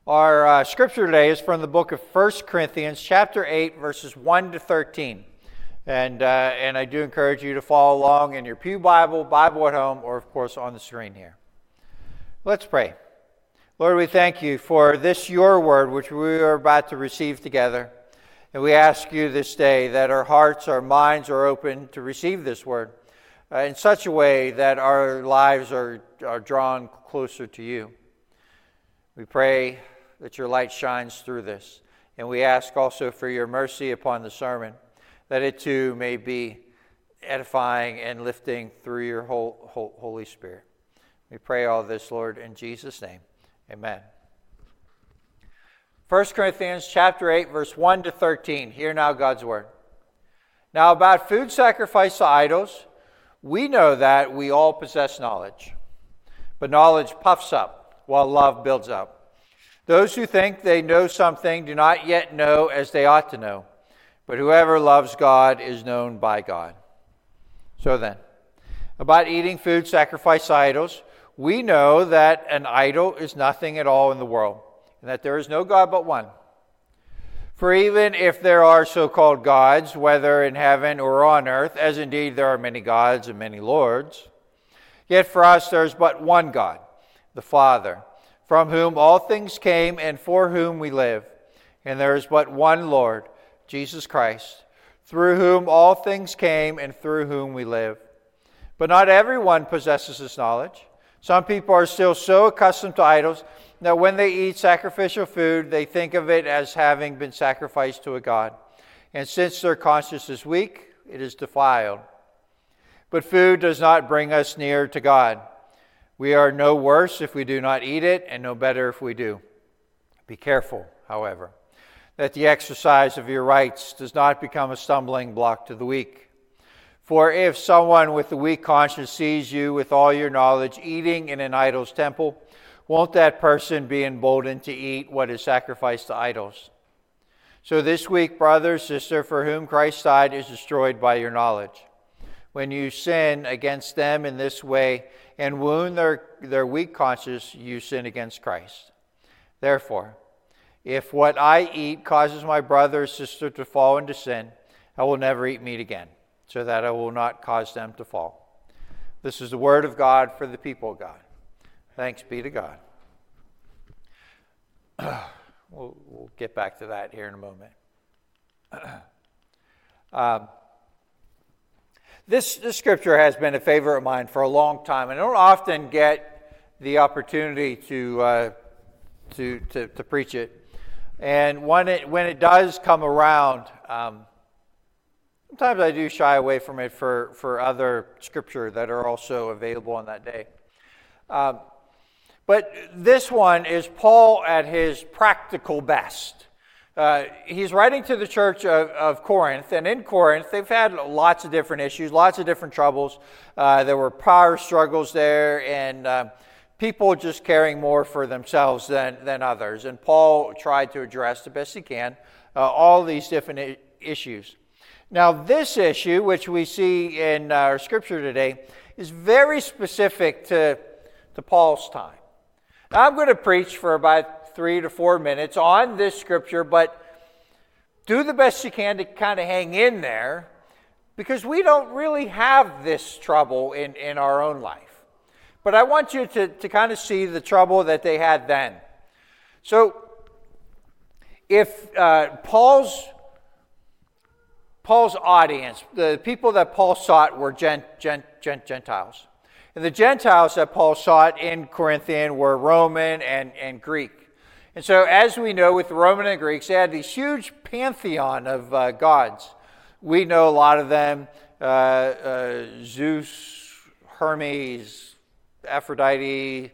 Our scripture today is from the book of 1 Corinthians, chapter 8, verses 1 to 13. And I do encourage you to follow along in your pew Bible at home, or of course on the screen here. Let's pray. Lord, we thank you for this, your word, which we are about to receive together. And we ask you this day that our hearts, our minds are open to receive this word in such a way that our lives are drawn closer to you. We pray that your light shines through this. And we ask also for your mercy upon the sermon, that it too may be edifying and lifting through your Holy Spirit. We pray all this, Lord, in Jesus' name. Amen. 1 Corinthians chapter 8, verse 1 to 13. Hear now God's word. Now about food sacrificed to idols, we know that we all possess knowledge. But knowledge puffs up, while love builds up. Those who think they know something do not yet know as they ought to know. But whoever loves God is known by God. So then, about eating food sacrificed to idols, we know that an idol is nothing at all in the world, and that there is no God but one. For even if there are so-called gods, whether in heaven or on earth, as indeed there are many gods and many lords, yet for us there is but one God, the Father, from whom all things came and for whom we live. And there is but one Lord, Jesus Christ, through whom all things came and through whom we live. But not everyone possesses this knowledge. Some people are still so accustomed to idols that when they eat sacrificial food, they think of it as having been sacrificed to a god. And since their conscience is weak, it is defiled. But food does not bring us near to God. We are no worse if we do not eat it, and no better if we do. Be careful, however, that the exercise of your rights does not become a stumbling block to the weak. For if someone with a weak conscience sees you with all your knowledge eating in an idol's temple, won't that person be emboldened to eat what is sacrificed to idols? So this weak brother, sister, for whom Christ died, is destroyed by your knowledge. When you sin against them in this way and wound their weak conscience, you sin against Christ. Therefore, if what I eat causes my brother or sister to fall into sin, I will never eat meat again, so that I will not cause them to fall. This is the word of God for the people of God. Thanks be to God. We'll get back to that here in a moment. This scripture has been a favorite of mine for a long time. I don't often get the opportunity to preach it. And when it does come around, sometimes I do shy away from it for other scripture that are also available on that day. But this one is Paul at his practical best. He's writing to the church of Corinth, and in Corinth, they've had lots of different issues, lots of different troubles. There were power struggles there, and people just caring more for themselves than others. And Paul tried to address the best he can all these different issues. Now, this issue, which we see in our scripture today, is very specific to Paul's time. Now, I'm going to preach for about 3 to 4 minutes on this scripture, but do the best you can to kind of hang in there, because we don't really have this trouble in our own life. But I want you to kind of see the trouble that they had then. So, if Paul's audience, the people that Paul sought were Gentiles. And the Gentiles that Paul sought in Corinthian were Roman and Greek. And so, as we know, with the Roman and Greeks, they had this huge pantheon of gods. We know a lot of them: Zeus, Hermes, Aphrodite.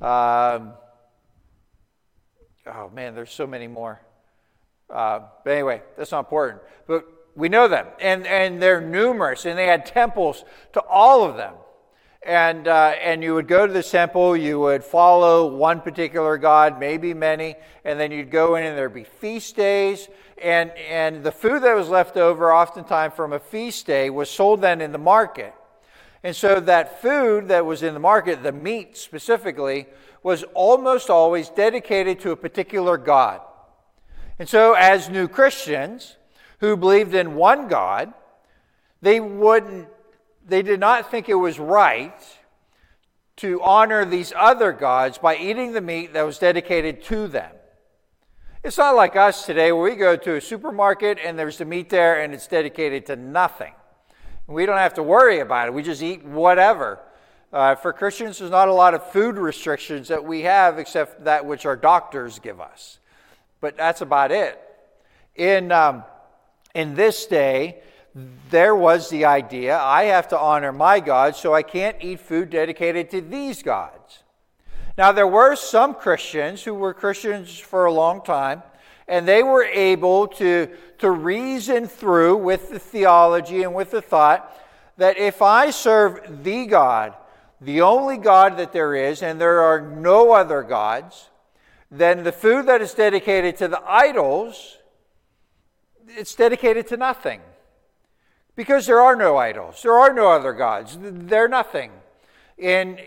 There's so many more. But anyway, that's not important. But we know them, and they're numerous, and they had temples to all of them. And you would go to the temple, you would follow one particular god, maybe many, and then you'd go in and there'd be feast days, and the food that was left over oftentimes from a feast day was sold then in the market. And so that food that was in the market, the meat specifically, was almost always dedicated to a particular god. And so as new Christians who believed in one God, they did not think it was right to honor these other gods by eating the meat that was dedicated to them. It's not like us today where we go to a supermarket and there's the meat there and it's dedicated to nothing. We don't have to worry about it. We just eat whatever. For Christians, there's not a lot of food restrictions that we have except that which our doctors give us. But that's about it. In this day, there was the idea, I have to honor my God, so I can't eat food dedicated to these gods. Now, there were some Christians who were Christians for a long time, and they were able to reason through with the theology and with the thought that if I serve the God, the only God that there is, and there are no other gods, then the food that is dedicated to the idols, it's dedicated to nothing. Because there are no idols. There are no other gods. They're nothing. In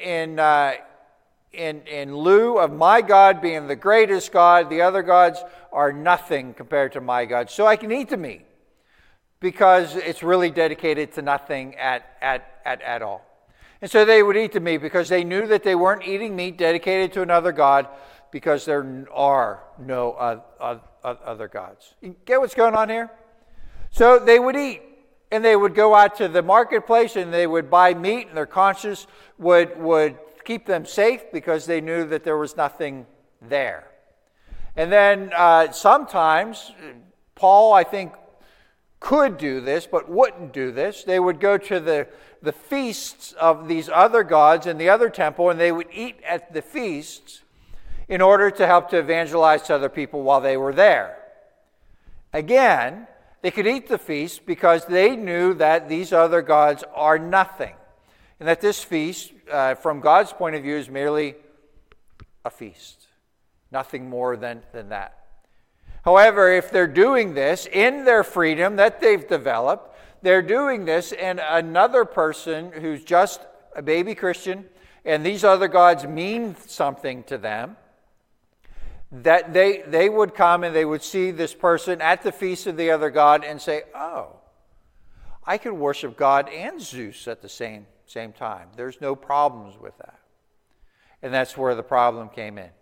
lieu of my God being the greatest God, the other gods are nothing compared to my God. So I can eat the meat because it's really dedicated to nothing at all. And so they would eat the meat because they knew that they weren't eating meat dedicated to another God because there are no other gods. You get what's going on here? So they would eat. And they would go out to the marketplace and they would buy meat, and their conscience would keep them safe because they knew that there was nothing there. And then sometimes, Paul, I think, could do this, but wouldn't do this. They would go to the feasts of these other gods in the other temple, and they would eat at the feasts in order to help to evangelize to other people while they were there. Again, they could eat the feast because they knew that these other gods are nothing. And that this feast, from God's point of view, is merely a feast. Nothing more than that. However, if they're doing this in their freedom that they've developed, they're doing this and another person who's just a baby Christian, and these other gods mean something to them, that they would come and they would see this person at the feast of the other god and say, oh, I could worship God and Zeus at the same time. There's no problems with that. And that's where the problem came in.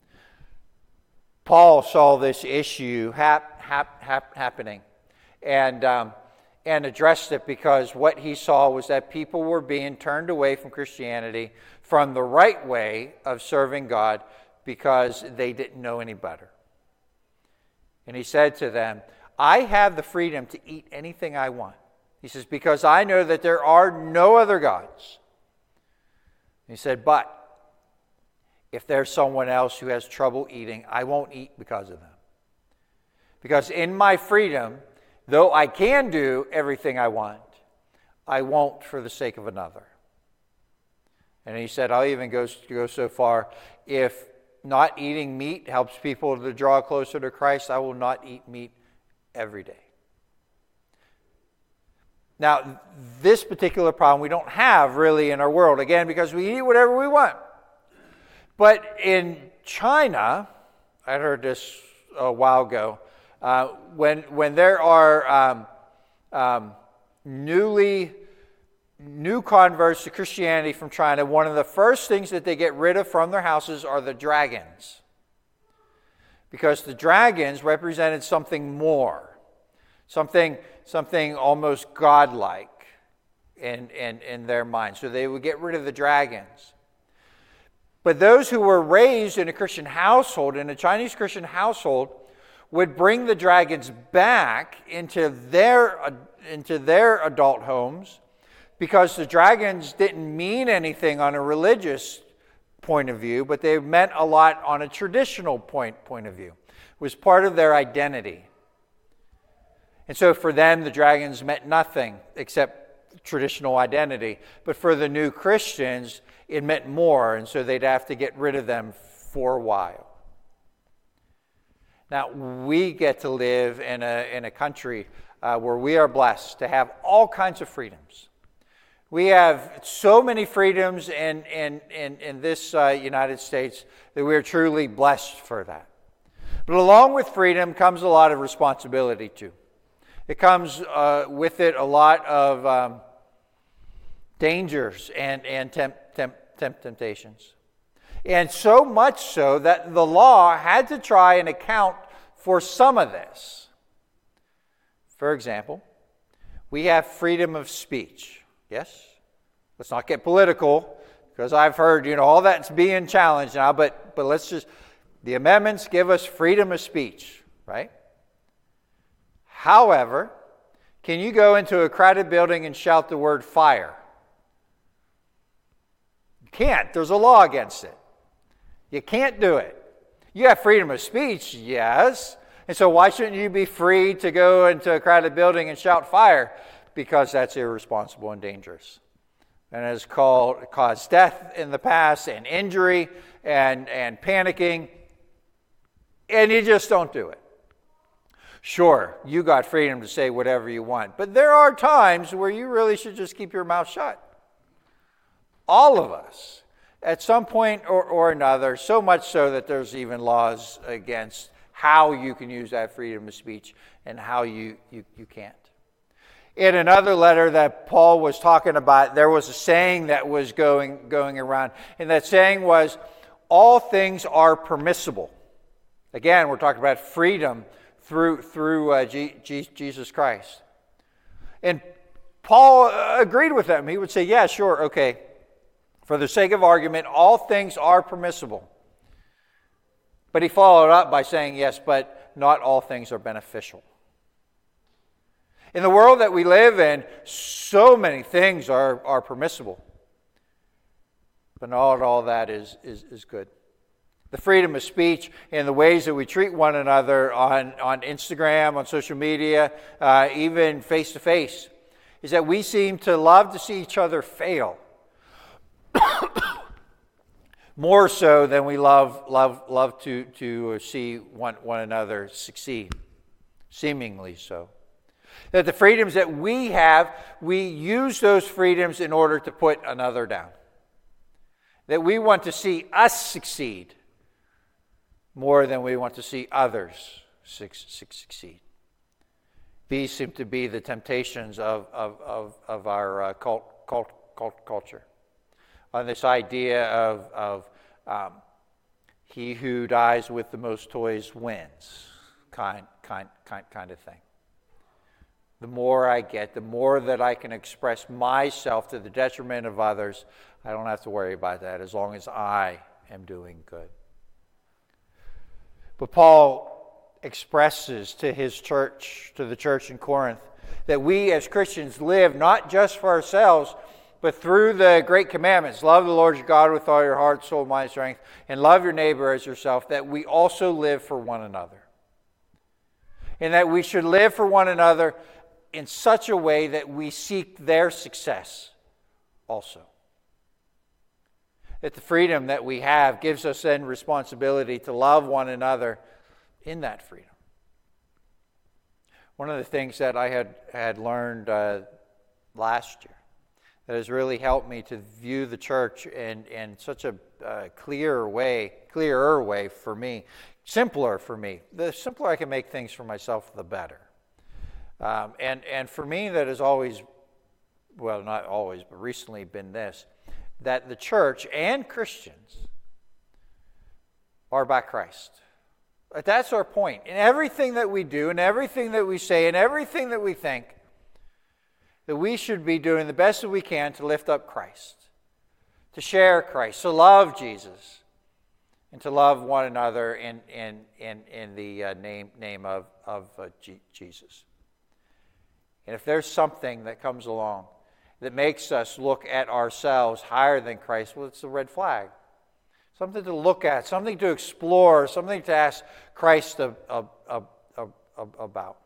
Paul saw this issue happening and addressed it because what he saw was that people were being turned away from Christianity, from the right way of serving God, because they didn't know any better. And he said to them, I have the freedom to eat anything I want. He says, because I know that there are no other gods. He said, but if there's someone else who has trouble eating, I won't eat because of them. Because in my freedom, though I can do everything I want, I won't for the sake of another. And he said, I'll even go so far, if not eating meat helps people to draw closer to Christ, I will not eat meat every day. Now, this particular problem we don't have really in our world, again, because we eat whatever we want. But in China, I heard this a while ago, when there are new converts to Christianity from China, one of the first things that they get rid of from their houses are the dragons. Because the dragons represented something more, something almost godlike in their mind. So they would get rid of the dragons. But those who were raised in a Christian household, in a Chinese Christian household, would bring the dragons back into their adult homes, because the dragons didn't mean anything on a religious point of view, but they meant a lot on a traditional point of view. It was part of their identity. And so for them, the dragons meant nothing except traditional identity. But for the new Christians, it meant more, and so they'd have to get rid of them for a while. Now, we get to live in a country where we are blessed to have all kinds of freedoms. We have so many freedoms in this United States that we are truly blessed for that. But along with freedom comes a lot of responsibility too. It comes with it a lot of dangers and temptations. And so much so that the law had to try and account for some of this. For example, we have freedom of speech. Yes? Let's not get political, because I've heard, all that's being challenged now, but let's just, the amendments give us freedom of speech, right? However, can you go into a crowded building and shout the word fire? You can't. There's a law against it. You can't do it. You have freedom of speech, yes. And so why shouldn't you be free to go into a crowded building and shout fire? Because that's irresponsible and dangerous. And has caused death in the past and injury and panicking. And you just don't do it. Sure, you got freedom to say whatever you want. But there are times where you really should just keep your mouth shut. All of us, at some point or another, so much so that there's even laws against how you can use that freedom of speech and how you can't. In another letter that Paul was talking about, there was a saying that was going around, and that saying was, all things are permissible. Again, we're talking about freedom through Jesus Christ. And Paul agreed with them. He would say, yeah, sure, okay. For the sake of argument, all things are permissible. But he followed up by saying, yes, but not all things are beneficial. In the world that we live in, so many things are permissible. But not all that is good. The freedom of speech and the ways that we treat one another on Instagram, on social media, even face-to-face, is that we seem to love to see each other more so than we love to see one another succeed, seemingly so. That the freedoms that we have, we use those freedoms in order to put another down. That we want to see us succeed more than we want to see others succeed. These seem to be the temptations of our culture. On this idea of he who dies with the most toys wins, kind of thing. The more I get, the more that I can express myself to the detriment of others, I don't have to worry about that as long as I am doing good. But Paul expresses to his church, to the church in Corinth, that we as Christians live not just for ourselves, but through the great commandments. Love the Lord your God with all your heart, soul, mind, strength, and love your neighbor as yourself, that we also live for one another. And that we should live for one another in such a way that we seek their success also. That the freedom that we have gives us then responsibility to love one another in that freedom. One of the things that I had learned last year that has really helped me to view the church in such a clearer way for me, simpler for me. The simpler I can make things for myself, the better. And for me, that has always, well, not always, but recently been this, that the church and Christians are about Christ. That's our point. In everything that we do, in everything that we say, in everything that we think, that we should be doing the best that we can to lift up Christ, to share Christ, to love Jesus, and to love one another in the name of Jesus. And if there's something that comes along that makes us look at ourselves higher than Christ, well, it's a red flag. Something to look at, something to explore, something to ask Christ about.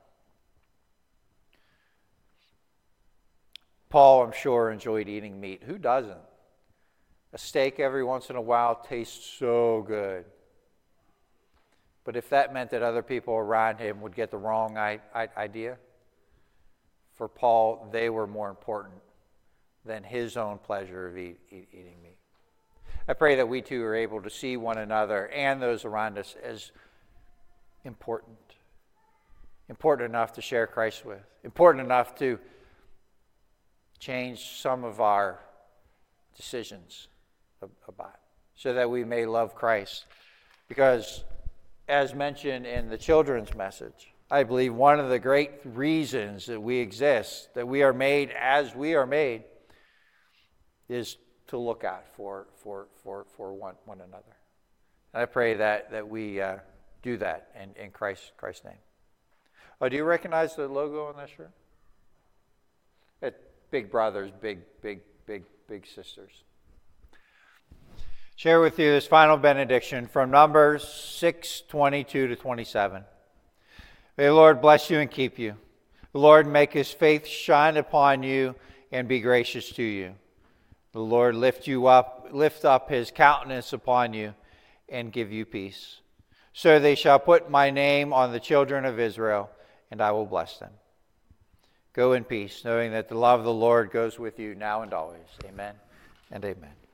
Paul, I'm sure, enjoyed eating meat. Who doesn't? A steak every once in a while tastes so good. But if that meant that other people around him would get the wrong idea, for Paul, they were more important than his own pleasure of eating meat. I pray that we too are able to see one another and those around us as important enough to share Christ with, important enough to change some of our decisions about, so that we may love Christ. Because, as mentioned in the children's message, I believe one of the great reasons that we exist, that we are made as we are made, is to look out for one another. And I pray that we do that in Christ's name. Oh, do you recognize the logo on that shirt? Big brothers, big sisters. Share with you this final benediction from Numbers 6:22 to 27. May the Lord bless you and keep you. The Lord make his face shine upon you and be gracious to you. The Lord lift up his countenance upon you and give you peace. So they shall put my name on the children of Israel, and I will bless them. Go in peace, knowing that the love of the Lord goes with you now and always. Amen and amen.